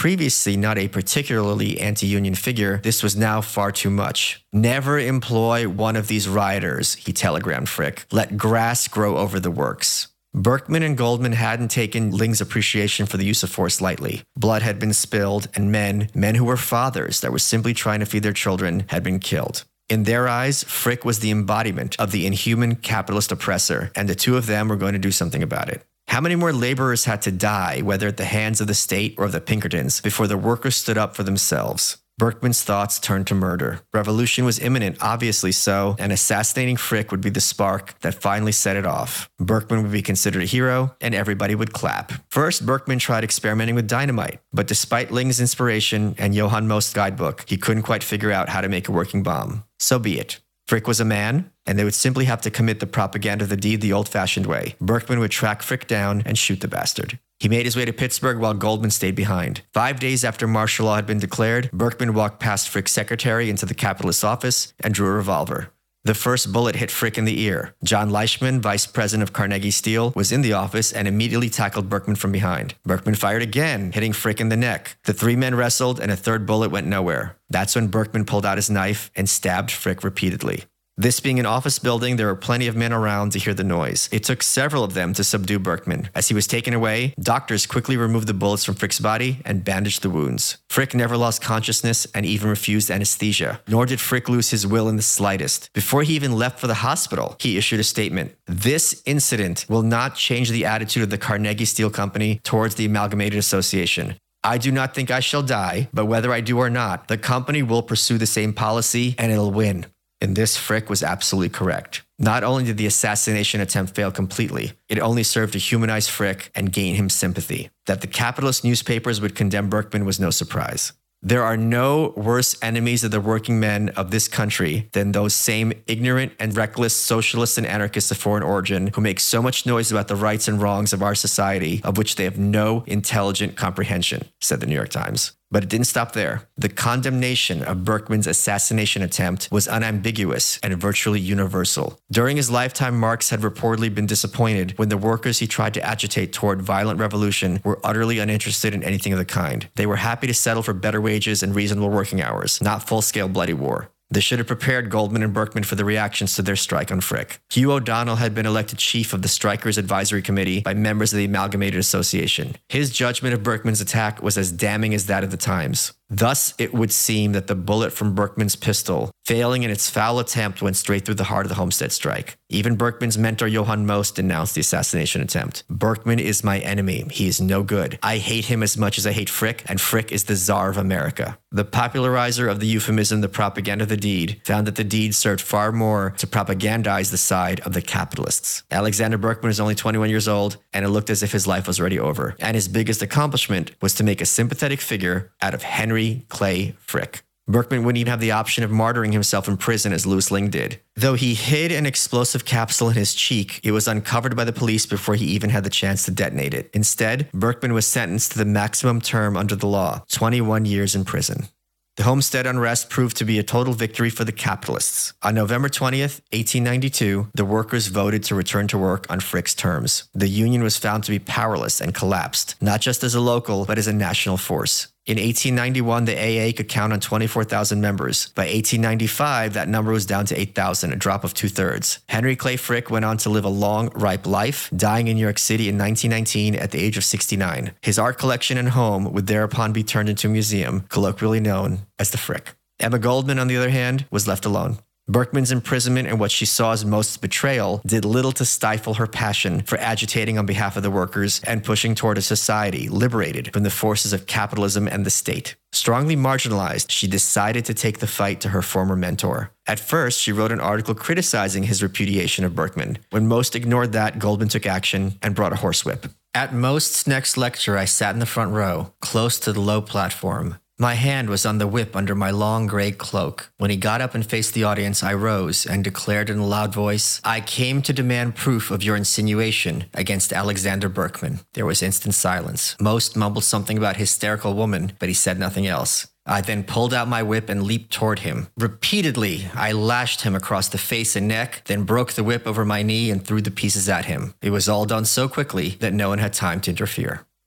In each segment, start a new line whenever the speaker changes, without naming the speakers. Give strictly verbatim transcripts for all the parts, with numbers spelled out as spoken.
previously not a particularly anti-union figure, this was now far too much. Never employ one of these rioters, he telegrammed Frick. Let grass grow over the works. Berkman and Goldman hadn't taken Ling's appreciation for the use of force lightly. Blood had been spilled, and men, men who were fathers that were simply trying to feed their children, had been killed. In their eyes, Frick was the embodiment of the inhuman capitalist oppressor, and the two of them were going to do something about it. How many more laborers had to die, whether at the hands of the state or of the Pinkertons, before the workers stood up for themselves? Berkman's thoughts turned to murder. Revolution was imminent, obviously so, and assassinating Frick would be the spark that finally set it off. Berkman would be considered a hero, and everybody would clap. First, Berkman tried experimenting with dynamite, but despite Ling's inspiration and Johann Most's guidebook, he couldn't quite figure out how to make a working bomb. So be it. Frick was a man, and they would simply have to commit the propaganda of the deed the old-fashioned way. Berkman would track Frick down and shoot the bastard. He made his way to Pittsburgh while Goldman stayed behind. Five days after martial law had been declared, Berkman walked past Frick's secretary into the capitalist's office and drew a revolver. The first bullet hit Frick in the ear. John Leishman, vice president of Carnegie Steel, was in the office and immediately tackled Berkman from behind. Berkman fired again, hitting Frick in the neck. The three men wrestled, and a third bullet went nowhere. That's when Berkman pulled out his knife and stabbed Frick repeatedly. This being an office building, there were plenty of men around to hear the noise. It took several of them to subdue Berkman. As he was taken away, doctors quickly removed the bullets from Frick's body and bandaged the wounds. Frick never lost consciousness and even refused anesthesia. Nor did Frick lose his will in the slightest. Before he even left for the hospital, he issued a statement. This incident will not change the attitude of the Carnegie Steel Company towards the Amalgamated Association. I do not think I shall die, but whether I do or not, the company will pursue the same policy and it'll win. And this, Frick was absolutely correct. Not only did the assassination attempt fail completely, it only served to humanize Frick and gain him sympathy. That the capitalist newspapers would condemn Berkman was no surprise. There are no worse enemies of the working men of this country than those same ignorant and reckless socialists and anarchists of foreign origin who make so much noise about the rights and wrongs of our society of which they have no intelligent comprehension, said the New York Times. But it didn't stop there. The condemnation of Berkman's assassination attempt was unambiguous and virtually universal. During his lifetime, Marx had reportedly been disappointed when the workers he tried to agitate toward violent revolution were utterly uninterested in anything of the kind. They were happy to settle for better wages and reasonable working hours, not full-scale bloody war. This should have prepared Goldman and Berkman for the reactions to their strike on Frick. Hugh O'Donnell had been elected chief of the Strikers Advisory Committee by members of the Amalgamated Association. His judgment of Berkman's attack was as damning as that of the Times. Thus, it would seem that the bullet from Berkman's pistol, failing in its foul attempt, went straight through the heart of the Homestead strike. Even Berkman's mentor Johann Most denounced the assassination attempt. Berkman is my enemy. He is no good. I hate him as much as I hate Frick, and Frick is the Tsar of America. The popularizer of the euphemism, the propaganda of the deed, found that the deed served far more to propagandize the side of the capitalists. Alexander Berkman was only twenty-one years old, and it looked as if his life was already over. And his biggest accomplishment was to make a sympathetic figure out of Henry Clay Frick. Berkman wouldn't even have the option of martyring himself in prison as Louis Ling did. Though he hid an explosive capsule in his cheek, it was uncovered by the police before he even had the chance to detonate it. Instead, Berkman was sentenced to the maximum term under the law, twenty-one years in prison. The Homestead unrest proved to be a total victory for the capitalists. On November twentieth, eighteen ninety-two, the workers voted to return to work on Frick's terms. The union was found to be powerless and collapsed, not just as a local, but as a national force. In eighteen ninety-one, the A A could count on twenty-four thousand members. By eighteen ninety-five, that number was down to eight thousand, a drop of two-thirds. Henry Clay Frick went on to live a long, ripe life, dying in New York City in nineteen nineteen at the age of sixty-nine. His art collection and home would thereupon be turned into a museum, colloquially known as the Frick. Emma Goldman, on the other hand, was left alone. Berkman's imprisonment and what she saw as Most's betrayal did little to stifle her passion for agitating on behalf of the workers and pushing toward a society liberated from the forces of capitalism and the state. Strongly marginalized, she decided to take the fight to her former mentor. At first, she wrote an article criticizing his repudiation of Berkman. When Most ignored that, Goldman took action and brought a horsewhip. At Most's next lecture, I sat in the front row, close to the low platform. My hand was on the whip under my long gray cloak. When he got up and faced the audience, I rose and declared in a loud voice, "I came to demand proof of your insinuation against Alexander Berkman." There was instant silence. Most mumbled something about hysterical woman, but he said nothing else. I then pulled out my whip and leaped toward him. Repeatedly, I lashed him across the face and neck, then broke the whip over my knee and threw the pieces at him. It was all done so quickly that no one had time to interfere.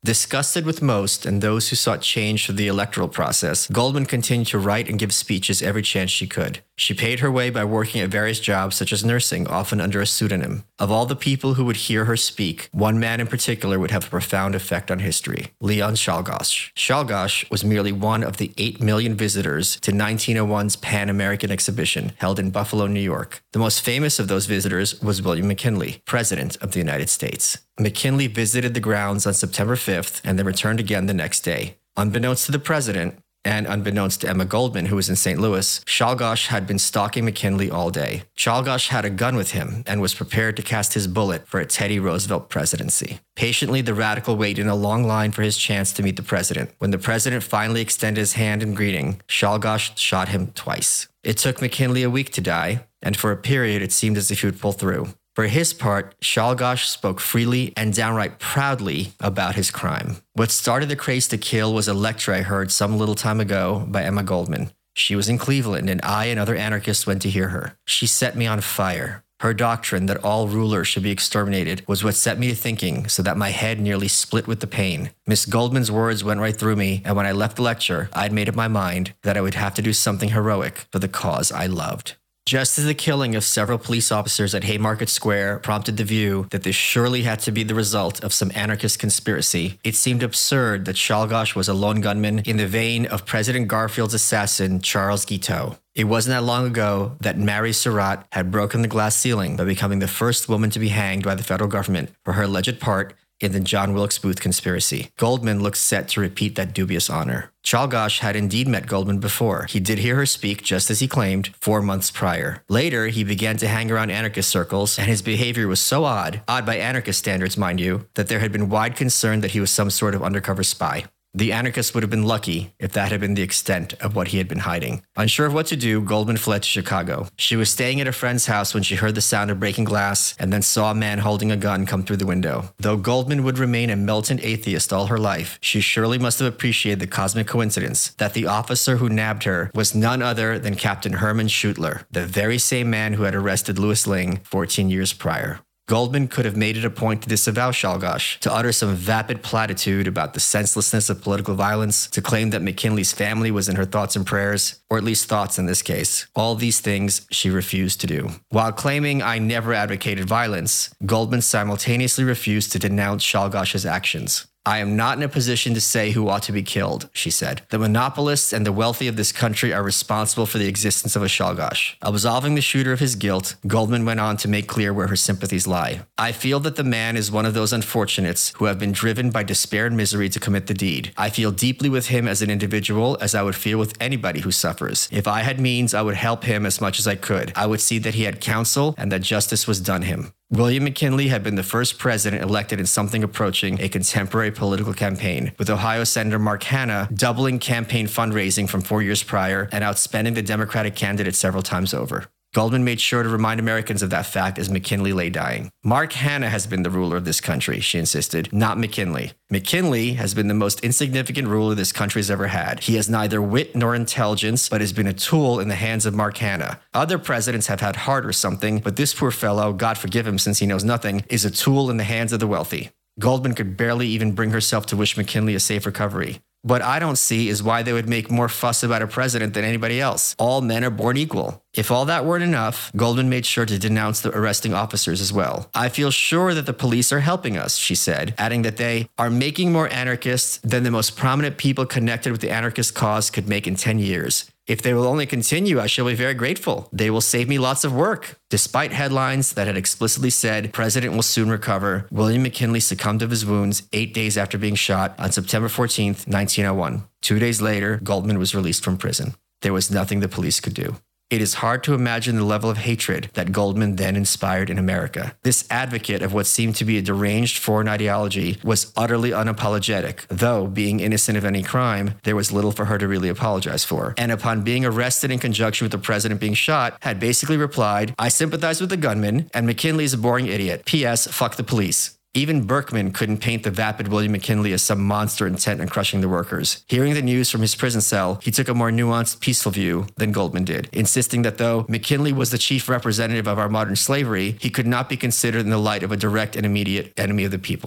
Disgusted with most and those who sought change through the electoral process, Goldman continued to write and give speeches every chance she could. She paid her way by working at various jobs such as nursing, often under a pseudonym. Of all the people who would hear her speak, one man in particular would have a profound effect on history: Leon Czolgosz. Czolgosz was merely one of the eight million visitors to nineteen oh one's Pan American exhibition held in Buffalo, New York. The most famous of those visitors was William McKinley, President of the United States. McKinley visited the grounds on September fifth and then returned again the next day. Unbeknownst to the president, and unbeknownst to Emma Goldman, who was in Saint Louis, Czolgosz had been stalking McKinley all day. Czolgosz had a gun with him and was prepared to cast his bullet for a Teddy Roosevelt presidency. Patiently, the radical waited in a long line for his chance to meet the president. When the president finally extended his hand in greeting, Czolgosz shot him twice. It took McKinley a week to die, and for a period it seemed as if he would pull through. For his part, Czolgosz spoke freely and downright proudly about his crime. What started the craze to kill was a lecture I heard some little time ago by Emma Goldman. She was in Cleveland, and I and other anarchists went to hear her. She set me on fire. Her doctrine that all rulers should be exterminated was what set me to thinking, so that my head nearly split with the pain. Miss Goldman's words went right through me, and when I left the lecture, I'd made up my mind that I would have to do something heroic for the cause I loved. Just as the killing of several police officers at Haymarket Square prompted the view that this surely had to be the result of some anarchist conspiracy, it seemed absurd that Czolgosz was a lone gunman in the vein of President Garfield's assassin, Charles Guiteau. It wasn't that long ago that Mary Surratt had broken the glass ceiling by becoming the first woman to be hanged by the federal government for her alleged part in the John Wilkes Booth conspiracy. Goldman looked set to repeat that dubious honor. Czolgosz had indeed met Goldman before. He did hear her speak, just as he claimed, four months prior. Later, he began to hang around anarchist circles, and his behavior was so odd, odd by anarchist standards, mind you, that there had been wide concern that he was some sort of undercover spy. The anarchists would have been lucky if that had been the extent of what he had been hiding. Unsure of what to do, Goldman fled to Chicago. She was staying at a friend's house when she heard the sound of breaking glass and then saw a man holding a gun come through the window. Though Goldman would remain a militant atheist all her life, she surely must have appreciated the cosmic coincidence that the officer who nabbed her was none other than Captain Herman Schutler, the very same man who had arrested Louis Ling fourteen years prior. Goldman could have made it a point to disavow Czolgosz, to utter some vapid platitude about the senselessness of political violence, to claim that McKinley's family was in her thoughts and prayers, or at least thoughts in this case. All these things she refused to do. While claiming I never advocated violence, Goldman simultaneously refused to denounce Czolgosz's actions. I am not in a position to say who ought to be killed, she said. The monopolists and the wealthy of this country are responsible for the existence of a Czolgosz. Absolving the shooter of his guilt, Goldman went on to make clear where her sympathies lie. I feel that the man is one of those unfortunates who have been driven by despair and misery to commit the deed. I feel deeply with him as an individual, as I would feel with anybody who suffers. If I had means, I would help him as much as I could. I would see that he had counsel and that justice was done him. William McKinley had been the first president elected in something approaching a contemporary political campaign, with Ohio Senator Mark Hanna doubling campaign fundraising from four years prior and outspending the Democratic candidate several times over. Goldman made sure to remind Americans of that fact as McKinley lay dying. Mark Hanna has been the ruler of this country, she insisted, not McKinley. McKinley has been the most insignificant ruler this country has ever had. He has neither wit nor intelligence, but has been a tool in the hands of Mark Hanna. Other presidents have had heart or something, but this poor fellow, God forgive him since he knows nothing, is a tool in the hands of the wealthy. Goldman could barely even bring herself to wish McKinley a safe recovery. What I don't see is why they would make more fuss about a president than anybody else. All men are born equal. If all that weren't enough, Goldman made sure to denounce the arresting officers as well. I feel sure that the police are helping us, she said, adding that they are making more anarchists than the most prominent people connected with the anarchist cause could make in ten years. If they will only continue, I shall be very grateful. They will save me lots of work. Despite headlines that had explicitly said, President will soon recover, William McKinley succumbed of his wounds eight days after being shot on September fourteenth, nineteen oh one. Two days later, Goldman was released from prison. There was nothing the police could do. It is hard to imagine the level of hatred that Goldman then inspired in America. This advocate of what seemed to be a deranged foreign ideology was utterly unapologetic, though, being innocent of any crime, there was little for her to really apologize for. And upon being arrested in conjunction with the president being shot, had basically replied, I sympathize with the gunman, and McKinley is a boring idiot. P S. Fuck the police. Even Berkman couldn't paint the vapid William McKinley as some monster intent on crushing the workers. Hearing the news from his prison cell, he took a more nuanced, peaceful view than Goldman did, insisting that though McKinley was the chief representative of our modern slavery, he could not be considered in the light of a direct and immediate enemy of the people.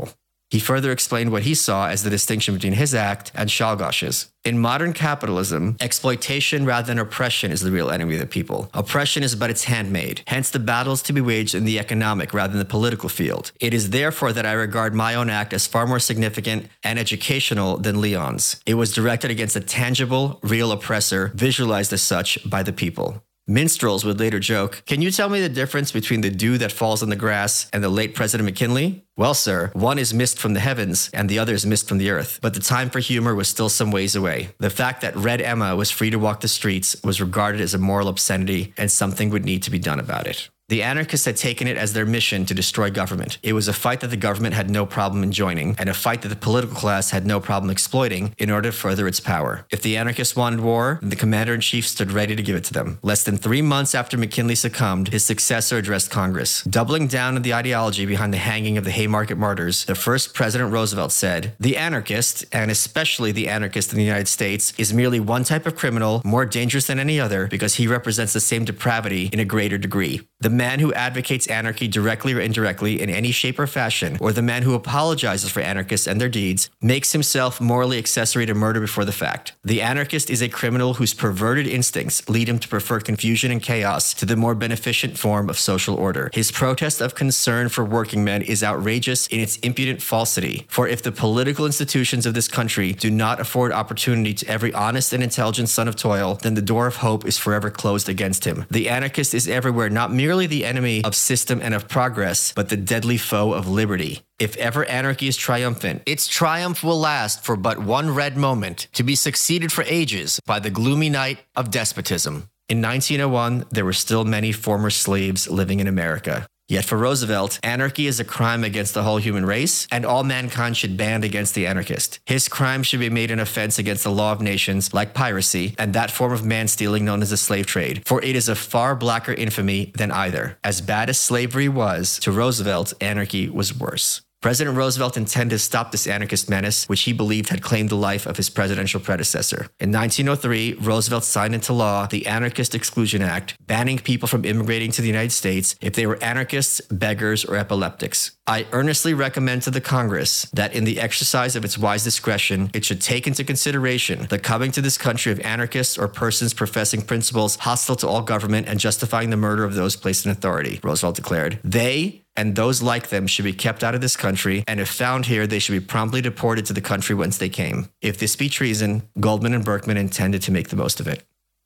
He further explained what he saw as the distinction between his act and Czolgosz's. In modern capitalism, exploitation rather than oppression is the real enemy of the people. Oppression is but its handmaid. Hence, the battle is to be waged in the economic rather than the political field. It is therefore that I regard my own act as far more significant and educational than Leon's. It was directed against a tangible, real oppressor, visualized as such by the people. Minstrels would later joke, "Can you tell me the difference between the dew that falls on the grass and the late President McKinley?" Well, sir, one is mist from the heavens and the other is mist from the earth. But the time for humor was still some ways away. The fact that Red Emma was free to walk the streets was regarded as a moral obscenity, and something would need to be done about it. The anarchists had taken it as their mission to destroy government. It was a fight that the government had no problem in joining, and a fight that the political class had no problem exploiting in order to further its power. If the anarchists wanted war, then the commander-in-chief stood ready to give it to them. Less than three months after McKinley succumbed, his successor addressed Congress. Doubling down on the ideology behind the hanging of the Haymarket martyrs, the first President Roosevelt said, "The anarchist, and especially the anarchist in the United States, is merely one type of criminal, more dangerous than any other, because he represents the same depravity in a greater degree. The man who advocates anarchy directly or indirectly in any shape or fashion, or the man who apologizes for anarchists and their deeds, makes himself morally accessory to murder before the fact. The anarchist is a criminal whose perverted instincts lead him to prefer confusion and chaos to the more beneficent form of social order. His protest of concern for working men is outrageous in its impudent falsity, for if the political institutions of this country do not afford opportunity to every honest and intelligent son of toil, then the door of hope is forever closed against him. The anarchist is everywhere not merely the enemy of system and of progress, but the deadly foe of liberty. If ever anarchy is triumphant, its triumph will last for but one red moment, to be succeeded for ages by the gloomy night of despotism." In nineteen oh one, there were still many former slaves living in America. Yet for Roosevelt, anarchy is a crime against the whole human race, and all mankind should band against the anarchist. His crime should be made an offense against the law of nations, like piracy, and that form of man-stealing known as the slave trade, for it is a far blacker infamy than either. As bad as slavery was, to Roosevelt, anarchy was worse. President Roosevelt intended to stop this anarchist menace, which he believed had claimed the life of his presidential predecessor. In nineteen oh three, Roosevelt signed into law the Anarchist Exclusion Act, banning people from immigrating to the United States if they were anarchists, beggars, or epileptics. I earnestly recommend to the Congress that in the exercise of its wise discretion, it should take into consideration the coming to this country of anarchists or persons professing principles hostile to all government and justifying the murder of those placed in authority, Roosevelt declared. They and those like them should be kept out of this country, and if found here, they should be promptly deported to the country whence they came. If this be treason, Goldman and Berkman intended to make the most of it.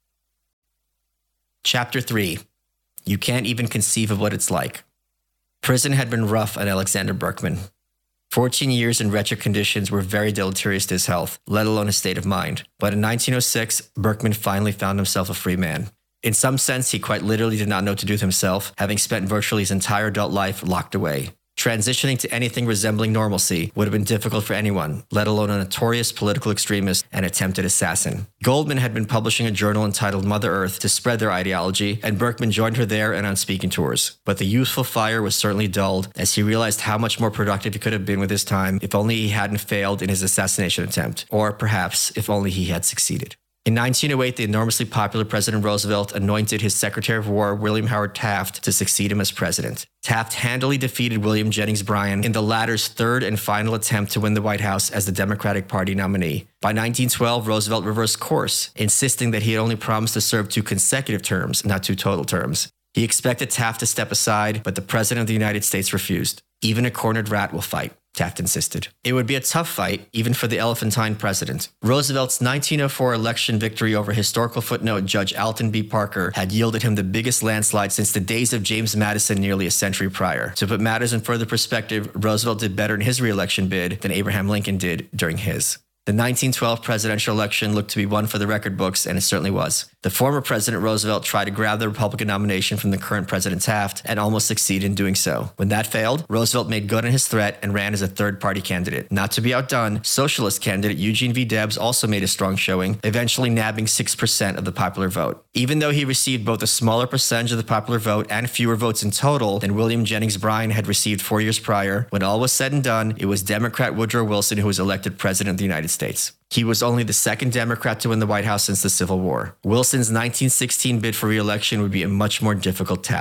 Chapter three. You can't even conceive of what it's like. Prison had been rough on Alexander Berkman. Fourteen years in wretched conditions were very deleterious to his health, let alone his state of mind. But in nineteen oh six, Berkman finally found himself a free man. In some sense, he quite literally did not know what to do with himself, having spent virtually his entire adult life locked away. Transitioning to anything resembling normalcy would have been difficult for anyone, let alone a notorious political extremist and attempted assassin. Goldman had been publishing a journal entitled Mother Earth to spread their ideology, and Berkman joined her there and on speaking tours. But the youthful fire was certainly dulled as he realized how much more productive he could have been with his time if only he hadn't failed in his assassination attempt, or perhaps if only he had succeeded. In nineteen oh eight, the enormously popular President Roosevelt anointed his Secretary of War, William Howard Taft, to succeed him as president. Taft handily defeated William Jennings Bryan in the latter's third and final attempt to win the White House as the Democratic Party nominee. By nineteen twelve, Roosevelt reversed course, insisting that he had only promised to serve two consecutive terms, not two total terms. He expected Taft to step aside, but the President of the United States refused. Even a cornered rat will fight, Taft insisted. It would be a tough fight, even for the elephantine president. Roosevelt's nineteen oh four election victory over historical footnote Judge Alton B. Parker had yielded him the biggest landslide since the days of James Madison nearly a century prior. To put matters in further perspective, Roosevelt did better in his re-election bid than Abraham Lincoln did during his. The nineteen twelve presidential election looked to be one for the record books, and it certainly was. The former President Roosevelt tried to grab the Republican nomination from the current President Taft and almost succeeded in doing so. When that failed, Roosevelt made good on his threat and ran as a third-party candidate. Not to be outdone, socialist candidate Eugene V. Debs also made a strong showing, eventually nabbing six percent of the popular vote. Even though he received both a smaller percentage of the popular vote and fewer votes in total than William Jennings Bryan had received four years prior, when all was said and done, it was Democrat Woodrow Wilson who was elected President of the United States. He was only the second Democrat to win the White House since the Civil War. Wilson's nineteen sixteen bid for re-election would be a much more difficult task.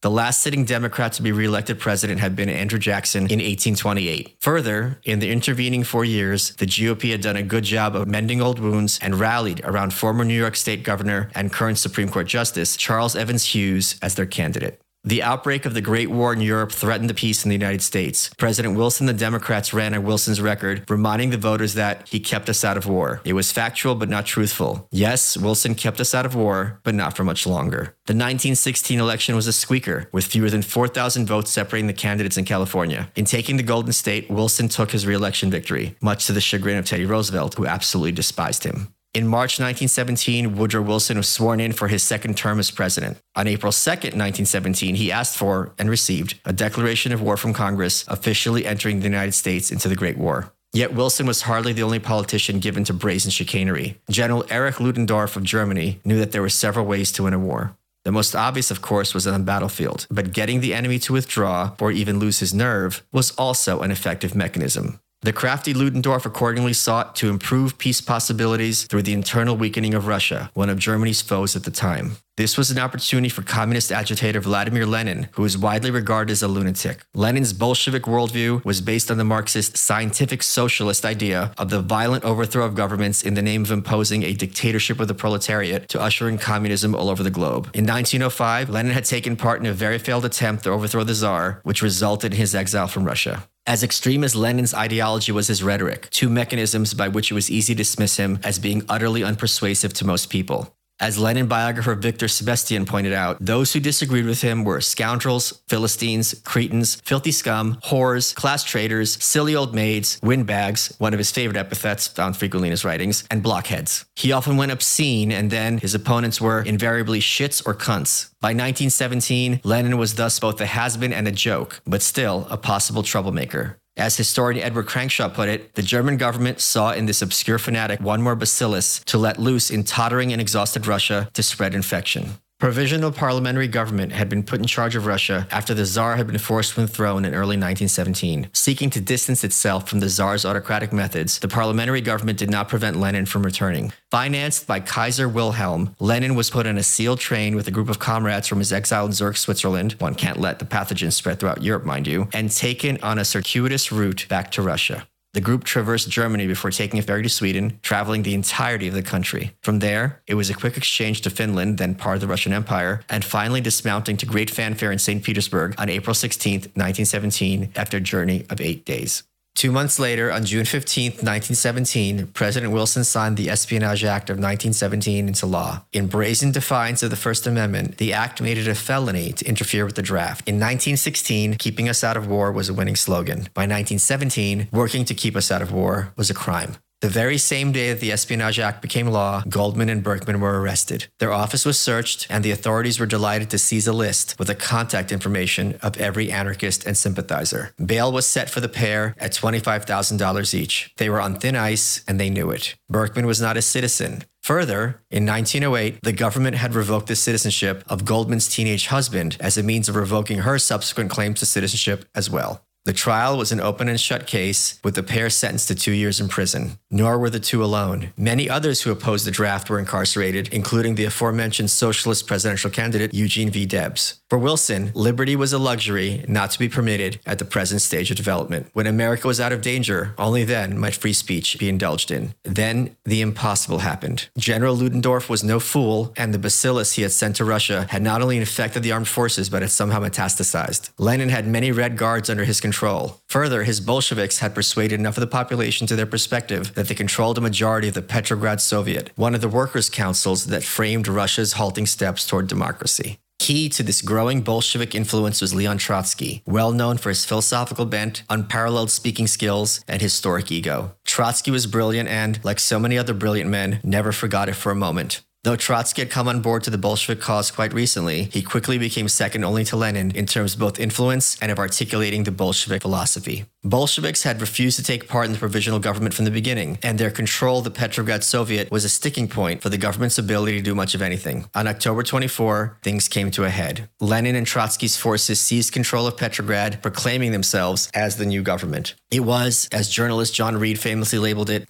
The last sitting Democrat to be reelected president had been Andrew Jackson in eighteen twenty-eight. Further, in the intervening four years, the G O P had done a good job of mending old wounds and rallied around former New York State Governor and current Supreme Court Justice Charles Evans Hughes as their candidate. The outbreak of the Great War in Europe threatened the peace in the United States. President Wilson, the Democrats ran on Wilson's record, reminding the voters that he kept us out of war. It was factual but not truthful. Yes, Wilson kept us out of war, but not for much longer. The nineteen sixteen election was a squeaker, with fewer than four thousand votes separating the candidates in California. In taking the Golden State, Wilson took his re-election victory, much to the chagrin of Teddy Roosevelt, who absolutely despised him. In March nineteen seventeen, Woodrow Wilson was sworn in for his second term as president. On April second, nineteen seventeen, he asked for and received a declaration of war from Congress, officially entering the United States into the Great War. Yet Wilson was hardly the only politician given to brazen chicanery. General Erich Ludendorff of Germany knew that there were several ways to win a war. The most obvious, of course, was on the battlefield, but getting the enemy to withdraw or even lose his nerve was also an effective mechanism. The crafty Ludendorff accordingly sought to improve peace possibilities through the internal weakening of Russia, one of Germany's foes at the time. This was an opportunity for communist agitator Vladimir Lenin, who was widely regarded as a lunatic. Lenin's Bolshevik worldview was based on the Marxist scientific socialist idea of the violent overthrow of governments in the name of imposing a dictatorship of the proletariat to usher in communism all over the globe. In nineteen oh five, Lenin had taken part in a very failed attempt to overthrow the Tsar, which resulted in his exile from Russia. As extreme as Lenin's ideology was his rhetoric, two mechanisms by which it was easy to dismiss him as being utterly unpersuasive to most people. As Lenin biographer Victor Sebestyen pointed out, those who disagreed with him were scoundrels, Philistines, cretins, filthy scum, whores, class traitors, silly old maids, windbags, one of his favorite epithets found frequently in his writings, and blockheads. He often went obscene, and then his opponents were invariably shits or cunts. By nineteen seventeen, Lenin was thus both a has-been and a joke, but still a possible troublemaker. As historian Edward Crankshaw put it, the German government saw in this obscure fanatic one more bacillus to let loose in tottering and exhausted Russia to spread infection. Provisional parliamentary government had been put in charge of Russia after the Tsar had been forced from the throne in early nineteen seventeen. Seeking to distance itself from the Tsar's autocratic methods, the parliamentary government did not prevent Lenin from returning. Financed by Kaiser Wilhelm, Lenin was put on a sealed train with a group of comrades from his exile in Zurich, Switzerland — one can't let the pathogen spread throughout Europe, mind you — and taken on a circuitous route back to Russia. The group traversed Germany before taking a ferry to Sweden, traveling the entirety of the country. From there, it was a quick exchange to Finland, then part of the Russian Empire, and finally dismounting to great fanfare in Saint Petersburg on April sixteenth, nineteen seventeen, after a journey of eight days. Two months later, on June fifteenth, nineteen seventeen, President Wilson signed the Espionage Act of nineteen seventeen into law. In brazen defiance of the First Amendment, the act made it a felony to interfere with the draft. In nineteen sixteen, keeping us out of war was a winning slogan. By nineteen seventeen, working to keep us out of war was a crime. The very same day that the Espionage Act became law, Goldman and Berkman were arrested. Their office was searched, and the authorities were delighted to seize a list with the contact information of every anarchist and sympathizer. Bail was set for the pair at twenty-five thousand dollars each. They were on thin ice, and they knew it. Berkman was not a citizen. Further, in nineteen oh eight, the government had revoked the citizenship of Goldman's teenage husband as a means of revoking her subsequent claims to citizenship as well. The trial was an open and shut case, with the pair sentenced to two years in prison. Nor were the two alone. Many others who opposed the draft were incarcerated, including the aforementioned socialist presidential candidate Eugene V. Debs. For Wilson, liberty was a luxury not to be permitted at the present stage of development. When America was out of danger, only then might free speech be indulged in. Then the impossible happened. General Ludendorff was no fool, and the bacillus he had sent to Russia had not only infected the armed forces, but had somehow metastasized. Lenin had many Red Guards under his control. Control. Further, his Bolsheviks had persuaded enough of the population to their perspective that they controlled a majority of the Petrograd Soviet, one of the workers' councils that framed Russia's halting steps toward democracy. Key to this growing Bolshevik influence was Leon Trotsky, well known for his philosophical bent, unparalleled speaking skills, and historic ego. Trotsky was brilliant and, like so many other brilliant men, never forgot it for a moment. Though Trotsky had come on board to the Bolshevik cause quite recently, he quickly became second only to Lenin in terms of both influence and of articulating the Bolshevik philosophy. Bolsheviks had refused to take part in the provisional government from the beginning, and their control of the Petrograd Soviet was a sticking point for the government's ability to do much of anything. On October twenty-fourth, things came to a head. Lenin and Trotsky's forces seized control of Petrograd, proclaiming themselves as the new government. It was, as journalist John Reed famously labeled it,